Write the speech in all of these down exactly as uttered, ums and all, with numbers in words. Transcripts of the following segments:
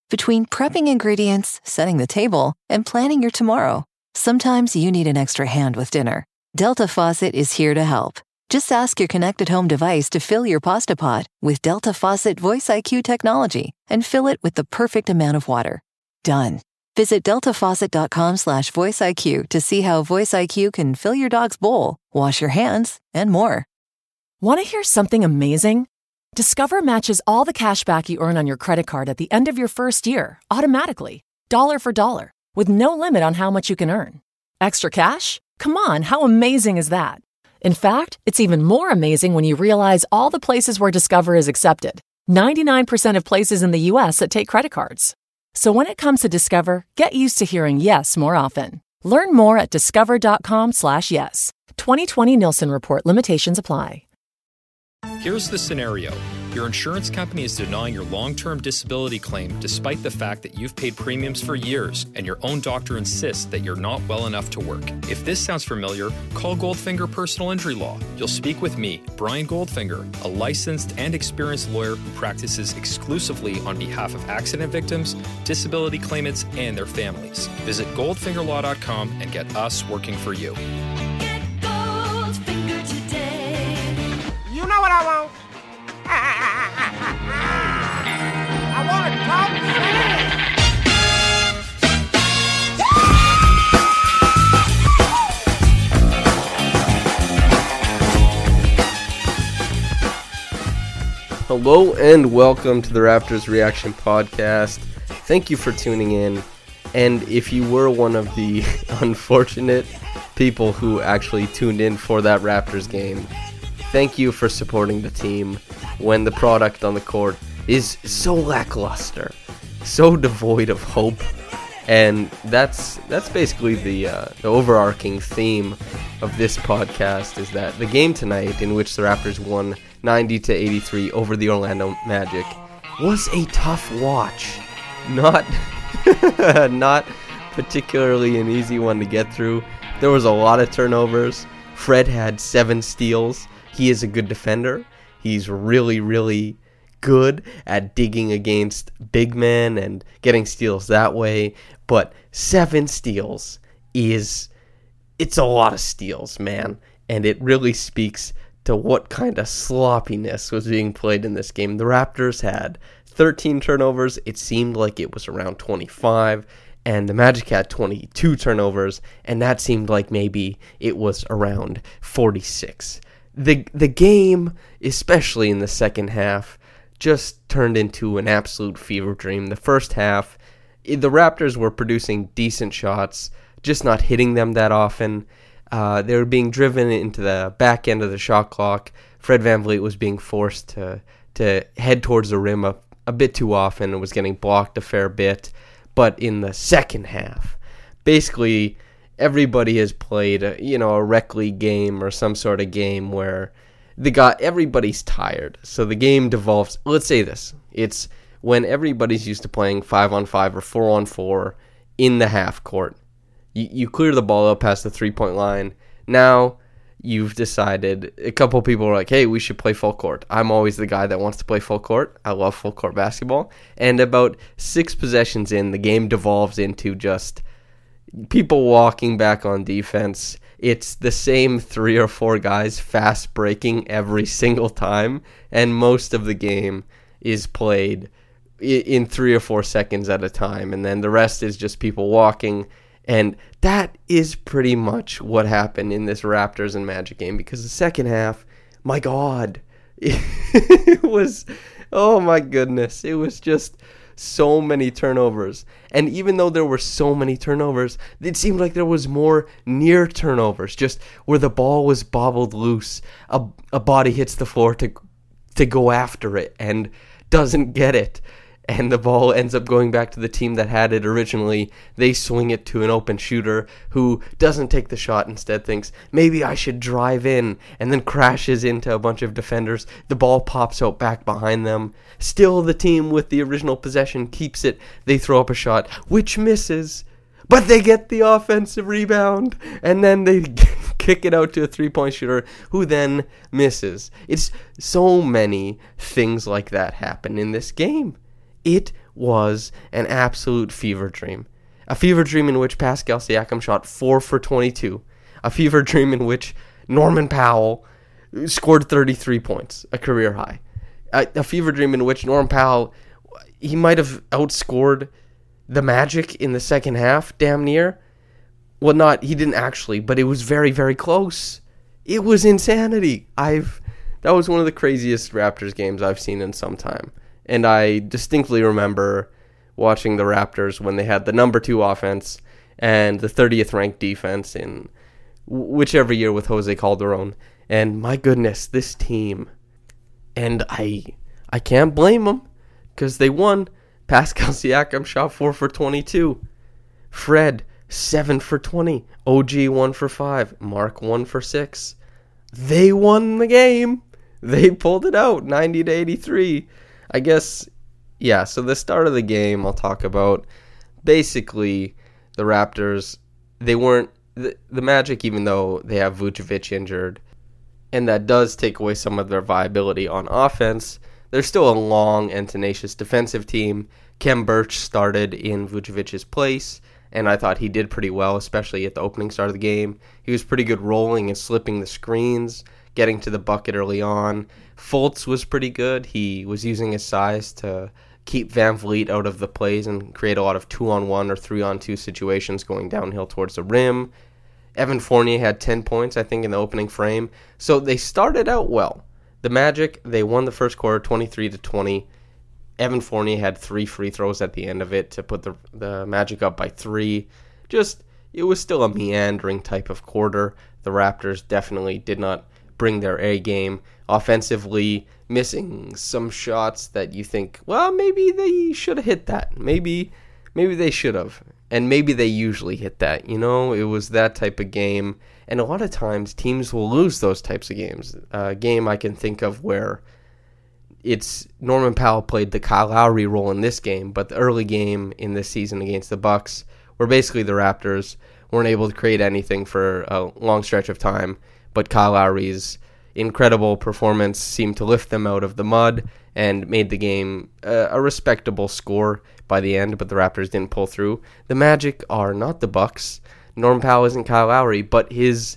Between prepping ingredients, setting the table, and planning your tomorrow, sometimes you need an extra hand with dinner. Delta Faucet is here to help. Just ask your connected home device to fill your pasta pot with Delta Faucet Voice I Q technology and fill it with the perfect amount of water. Done. Visit deltafaucet.com slash voiceIQ to see how Voice I Q can fill your dog's bowl, wash your hands, and more. Want to hear something amazing? Discover matches all the cash back you earn on your credit card at the end of your first year, automatically, dollar for dollar, with no limit on how much you can earn. Extra cash? Come on, how amazing is that? In fact, it's even more amazing when you realize all the places where Discover is accepted. ninety-nine percent of places in the U S that take credit cards. So when it comes to Discover, get used to hearing yes more often. Learn more at discover.com slash yes. twenty twenty Nielsen Report. Limitations apply. Here's the scenario. Your insurance company is denying your long-term disability claim despite the fact that you've paid premiums for years and your own doctor insists that you're not well enough to work. If this sounds familiar, call Goldfinger Personal Injury Law. You'll speak with me, Brian Goldfinger, a licensed and experienced lawyer who practices exclusively on behalf of accident victims, disability claimants, and their families. Visit goldfinger law dot com and get us working for you. Get Goldfinger today. You know what I want? I want to talk Hello and welcome to the Raptors Reaction Podcast. Thank you for tuning in. And if you were one of the unfortunate people who actually tuned in for that Raptors game, thank you for supporting the team when the product on the court is so lackluster, so devoid of hope. And that's that's basically the, uh, the overarching theme of this podcast, is that the game tonight, in which the Raptors won ninety to eighty-three over the Orlando Magic, was a tough watch. Not, not particularly an easy one to get through. There was a lot of turnovers. Fred had seven steals. He is a good defender. He's really, really good at digging against big men and getting steals that way. But seven steals is, it's a lot of steals, man. And it really speaks to what kind of sloppiness was being played in this game. The Raptors had thirteen turnovers. It seemed like it was around twenty-five. And the Magic had twenty-two turnovers. And that seemed like maybe it was around forty-six. The the game, especially in the second half, just turned into an absolute fever dream. The first half, the Raptors were producing decent shots, just not hitting them that often. Uh, they were being driven into the back end of the shot clock. Fred VanVleet was being forced to to head towards the rim a, a bit too often and was getting blocked a fair bit. But in the second half, basically everybody has played, a, you know, a rec league game or some sort of game where the guy, everybody's tired. So the game devolves. Let's say this: it's when everybody's used to playing five on five or four on four in the half court. You, you clear the ball up past the three point line. Now you've decided. A couple people are like, "Hey, we should play full court." I'm always the guy that wants to play full court. I love full court basketball. And about six possessions in, the game devolves into just people walking back on defense. It's the same three or four guys fast breaking every single time, and most of the game is played in three or four seconds at a time, and then the rest is just people walking. And that is pretty much what happened in this Raptors and Magic game, because the second half, my God, it was, oh my goodness, it was just so many turnovers. And even though there were so many turnovers, it seemed like there was more near turnovers, just where the ball was bobbled loose, a, a body hits the floor to to go after it and doesn't get it, and the ball ends up going back to the team that had it originally. They swing it to an open shooter who doesn't take the shot, instead thinks, maybe I should drive in, and then crashes into a bunch of defenders. The ball pops out back behind them. Still, the team with the original possession keeps it. They throw up a shot, which misses, but they get the offensive rebound, and then they kick it out to a three-point shooter who then misses. It's so many things like that happen in this game. It was an absolute fever dream. A fever dream in which Pascal Siakam shot four for twenty-two. A fever dream in which Norman Powell scored thirty-three points, a career high. A, a fever dream in which Norman Powell, he might have outscored the Magic in the second half, damn near. Well, not, he didn't actually, but it was very, very close. It was insanity. I've, that was one of the craziest Raptors games I've seen in some time. And I distinctly remember watching the Raptors when they had the number two offense and the thirtieth ranked defense in whichever year with Jose Calderon. And my goodness, this team, and I I can't blame them because they won. Pascal Siakam shot four for twenty-two. Fred, seven for twenty. O G, one for five. Mark, one for six. They won the game. They pulled it out, ninety to eighty-three. I guess, yeah, so the start of the game I'll talk about. Basically, the Raptors, they weren't, the, the Magic, even though they have Vucevic injured, and that does take away some of their viability on offense, they're still a long and tenacious defensive team. Khem Birch started in Vucevic's place, and I thought he did pretty well, especially at the opening start of the game. He was pretty good rolling and slipping the screens, getting to the bucket early on. Fultz was pretty good. He was using his size to keep Van Vliet out of the plays and create a lot of two-on-one or three-on-two situations going downhill towards the rim. Evan Fournier had ten points, I think, in the opening frame. So they started out well. The Magic, they won the first quarter twenty-three to twenty. Evan Fournier had three free throws at the end of it to put the the Magic up by three. Just, it was still a meandering type of quarter. The Raptors definitely did not bring their A game. Offensively, missing some shots that you think, well, maybe they should have hit that. Maybe, maybe they should have. And maybe they usually hit that. You know, it was that type of game. And a lot of times, teams will lose those types of games. A game I can think of where it's Norman Powell played the Kyle Lowry role in this game, but the early game in this season against the Bucks, where basically the Raptors weren't able to create anything for a long stretch of time, but Kyle Lowry's incredible performance seemed to lift them out of the mud and made the game uh, a respectable score by the end, but the Raptors didn't pull through. The Magic are not the Bucks. Norman Powell isn't Kyle Lowry, but his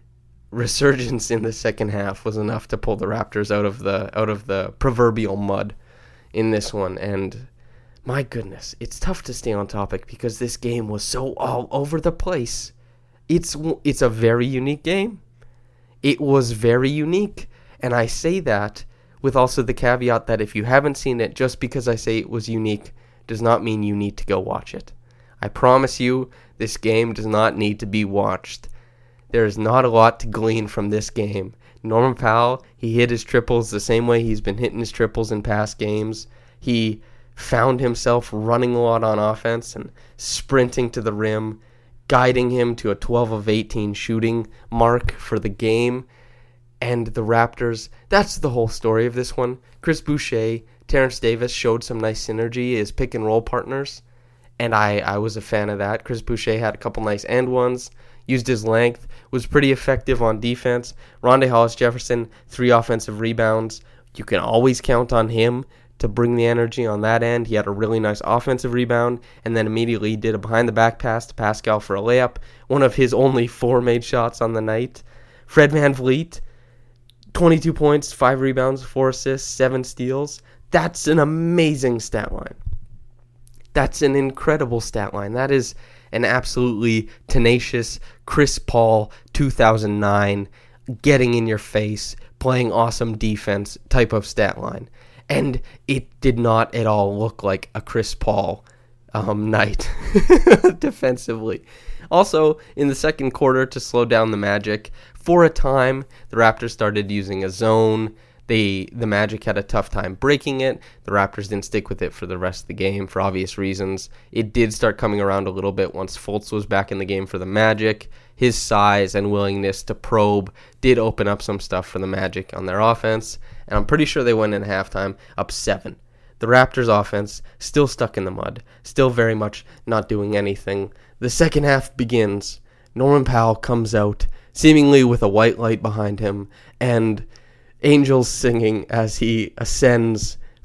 resurgence in the second half was enough to pull the Raptors out of the out of the proverbial mud in this one. And my goodness, it's tough to stay on topic because this game was so all over the place. It's it's a very unique game. It was very unique, and I say that with also the caveat that if you haven't seen it, just because I say it was unique does not mean you need to go watch it. I promise you, this game does not need to be watched. There is not a lot to glean from this game. Norman Powell, he hit his triples the same way he's been hitting his triples in past games. He found himself running a lot on offense and sprinting to the rim, guiding him to a twelve of eighteen shooting mark for the game. And the Raptors, that's the whole story of this one. Chris Boucher, Terrence Davis showed some nice synergy as pick and roll partners, and I, I was a fan of that. Chris Boucher had a couple nice end ones, used his length, was pretty effective on defense. Rondae Hollis-Jefferson, three offensive rebounds. You can always count on him to bring the energy on that end. He had a really nice offensive rebound, and then immediately did a behind-the-back pass to Pascal for a layup, one of his only four made shots on the night. Fred VanVleet, twenty-two points, five rebounds, four assists, seven steals. That's an amazing stat line. That's an incredible stat line. That is an absolutely tenacious Chris Paul two thousand nine, getting in your face, playing awesome defense type of stat line. And it did not at all look like a Chris Paul um, night defensively. Also, in the second quarter, to slow down the Magic, for a time, the Raptors started using a zone. They, the Magic had a tough time breaking it. The Raptors didn't stick with it for the rest of the game for obvious reasons. It did start coming around a little bit once Fultz was back in the game for the Magic. His size and willingness to probe did open up some stuff for the Magic on their offense. And I'm pretty sure they went in halftime up seven. The Raptors offense still stuck in the mud, still very much not doing anything. The second half begins. Norman Powell comes out, seemingly with a white light behind him, and angels singing as he ascends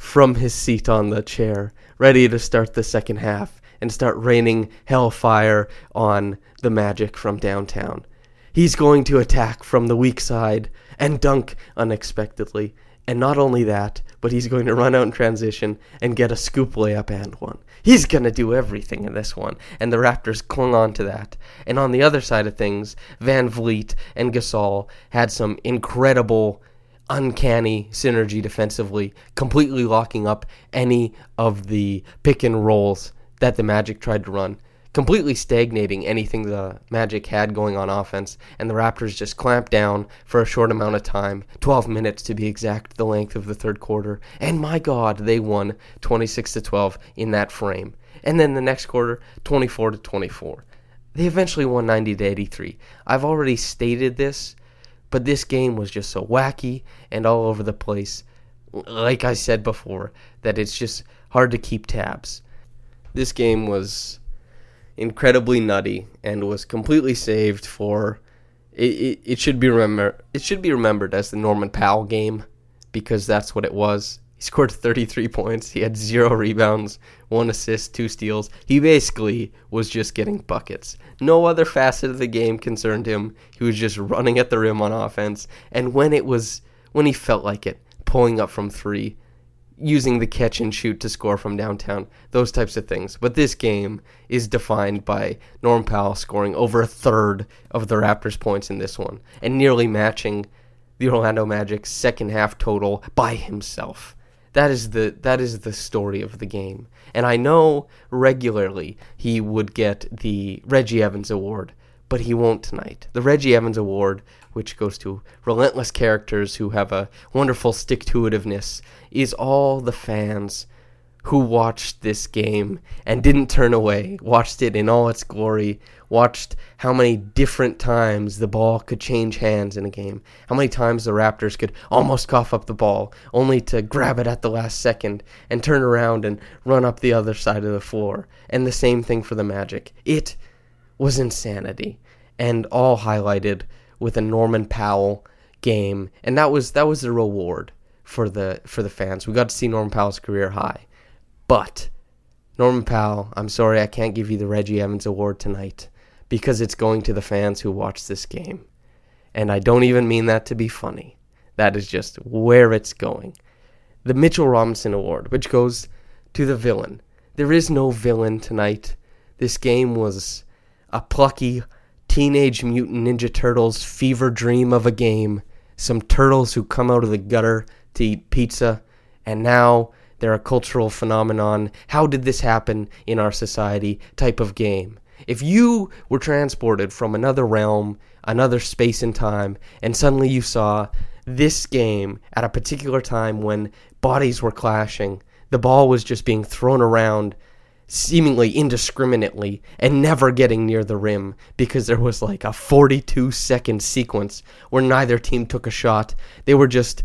from his seat on the chair, ready to start the second half and start raining hellfire on the Magic from downtown. He's going to attack from the weak side and dunk unexpectedly. And not only that, but he's going to run out in transition and get a scoop layup and one. He's going to do everything in this one. And the Raptors clung on to that. And on the other side of things, Van Vliet and Gasol had some incredible, uncanny synergy defensively, completely locking up any of the pick and rolls that the Magic tried to run, completely stagnating anything the Magic had going on offense, and the Raptors just clamped down for a short amount of time, twelve minutes to be exact, the length of the third quarter, and my God, they won twenty-six to twelve in that frame. And then the next quarter, twenty-four to twenty-four. They eventually won ninety to eighty-three. I've already stated this, but this game was just so wacky and all over the place, like I said before, that it's just hard to keep tabs. This game was incredibly nutty and was completely saved for it, it, it should be remember it should be remembered as the Norman Powell game, because that's what it was. He scored thirty-three points, he had zero rebounds, one assist, two steals. He basically was just getting buckets. No other facet of the game concerned him. He was just running at the rim on offense, and when it was when he felt like it, pulling up from three, using the catch and shoot to score from downtown, those types of things. But this game is defined by Norm Powell scoring over a third of the Raptors' points in this one, and nearly matching the Orlando Magic's second half total by himself. That is the that is the story of the game. And I know regularly he would get the Reggie Evans Award, but he won't tonight. The Reggie Evans Award, which goes to relentless characters who have a wonderful stick-to-itiveness, is all the fans who watched this game and didn't turn away, watched it in all its glory, watched how many different times the ball could change hands in a game, how many times the Raptors could almost cough up the ball, only to grab it at the last second and turn around and run up the other side of the floor. And the same thing for the Magic. It was insanity, and all highlighted with a Norman Powell game, and that was that was the reward for the for the fans. We got to see Norman Powell's career high. But Norman Powell, I'm sorry I can't give you the Reggie Evans Award tonight, because it's going to the fans who watched this game. And I don't even mean that to be funny. That is just where it's going. The Mitchell Robinson Award, which goes to the villain. There is no villain tonight. This game was a plucky Teenage Mutant Ninja Turtles fever dream of a game. Some turtles who come out of the gutter to eat pizza, and now they're a cultural phenomenon. How did this happen in our society type of game? If you were transported from another realm, another space and time, and suddenly you saw this game at a particular time when bodies were clashing, the ball was just being thrown around seemingly indiscriminately and never getting near the rim because there was like a forty-two second sequence where neither team took a shot. They were just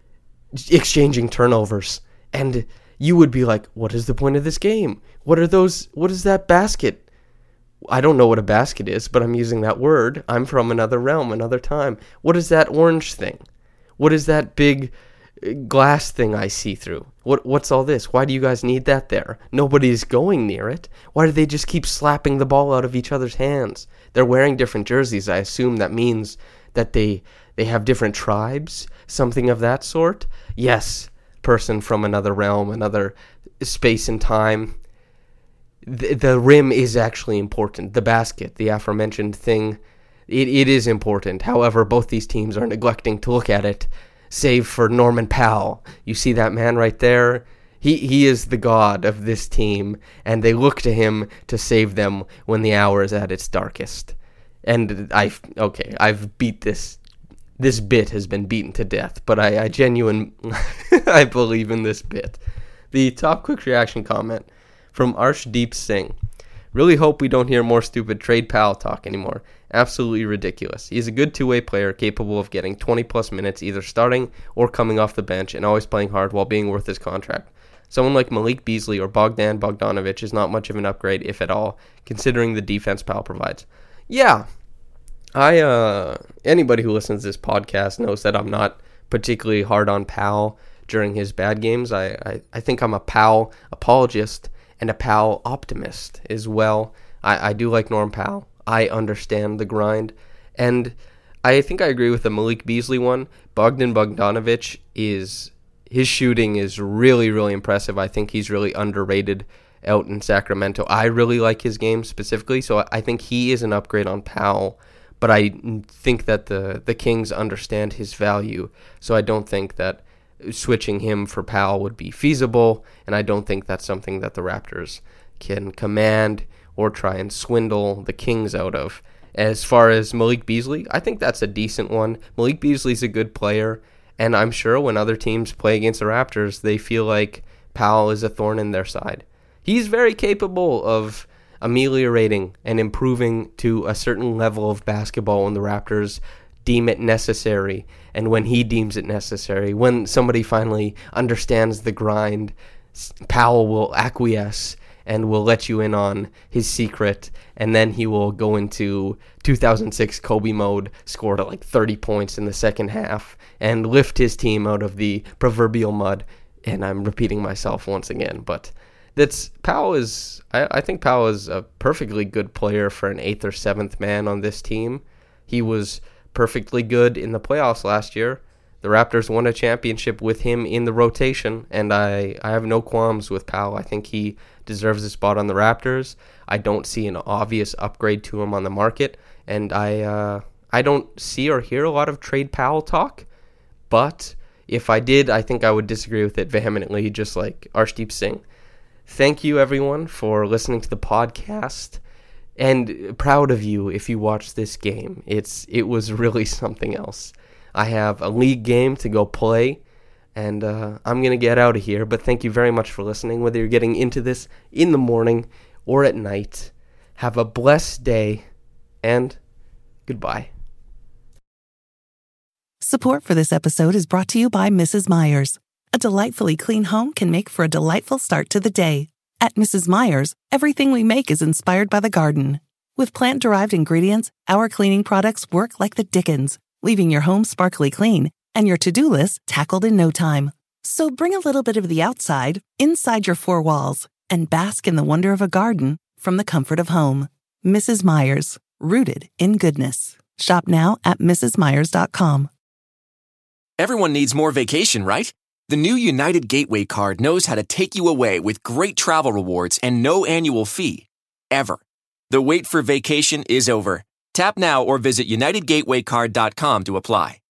exchanging turnovers. And you would be like, what is the point of this game? What are those, what is that basket? I don't know what a basket is, but I'm using that word. I'm from another realm, another time. What is that orange thing? What is that big glass thing I see through? What What's all this? Why do you guys need that there? Nobody's going near it. Why do they just keep slapping the ball out of each other's hands? They're wearing different jerseys. I assume that means that they they have different tribes, something of that sort. Yes, person from another realm, another space and time. The, the rim is actually important. The basket, the aforementioned thing, it, it is important. However, both these teams are neglecting to look at it, save for Norman Powell. You see that man right there? He he is the god of this team, and they look to him to save them when the hour is at its darkest. And I okay, I've beat this. This bit has been beaten to death, but I, I genuine, I believe in this bit. The top quick reaction comment from Arshdeep Singh. Really hope we don't hear more stupid trade Powell talk anymore. Absolutely ridiculous. He's a good two-way player capable of getting twenty plus minutes either starting or coming off the bench and always playing hard while being worth his contract. Someone like Malik Beasley or Bogdan Bogdanovic is not much of an upgrade, if at all, considering the defense Powell provides. Yeah. I, uh, anybody who listens to this podcast knows that I'm not particularly hard on Powell. during his bad games. I, I, I think I'm a Powell apologist and a Powell optimist as well. I, I do like Norm Powell. I understand the grind. And I think I agree with the Malik Beasley one. Bogdan Bogdanovic is, his shooting is really, really impressive. I think he's really underrated out in Sacramento. I really like his game specifically, so I think he is an upgrade on Powell. But I think that the, the Kings understand his value, so I don't think that switching him for Powell would be feasible, and I don't think that's something that the Raptors can command or try and swindle the Kings out of. As far as Malik Beasley, I think that's a decent one. Malik Beasley's a good player, and I'm sure when other teams play against the Raptors, they feel like Powell is a thorn in their side. He's very capable of ameliorating and improving to a certain level of basketball when the Raptors deem it necessary, and when he deems it necessary. When somebody finally understands the grind, Powell will acquiesce and will let you in on his secret, and then he will go into two thousand six Kobe mode, score like thirty points in the second half, and lift his team out of the proverbial mud. And I'm repeating myself once again, but that's Powell is, I, I think Powell is a perfectly good player for an eighth or seventh man on this team. He was perfectly good in the playoffs last year. The Raptors won a championship with him in the rotation, and I, I have no qualms with Powell. I think he deserves a spot on the Raptors. I don't see an obvious upgrade to him on the market, and I uh, I don't see or hear a lot of trade Powell talk, but if I did, I think I would disagree with it vehemently, just like Arshdeep Singh. Thank you, everyone, for listening to the podcast, and proud of you if you watched this game. It's It was really something else. I have a league game to go play, and uh, I'm going to get out of here, but thank you very much for listening, whether you're getting into this in the morning or at night. Have a blessed day, and goodbye. Support for this episode is brought to you by Missus Meyer's. A delightfully clean home can make for a delightful start to the day. At Missus Meyer's, everything we make is inspired by the garden. With plant-derived ingredients, our cleaning products work like the dickens, leaving your home sparkly clean and your to-do list tackled in no time. So bring a little bit of the outside inside your four walls and bask in the wonder of a garden from the comfort of home. Missus Meyer's, rooted in goodness. Shop now at missus myers dot com. Everyone needs more vacation, right? The new United Gateway card knows how to take you away with great travel rewards and no annual fee. Ever. The wait for vacation is over. Tap now or visit united gateway card dot com to apply.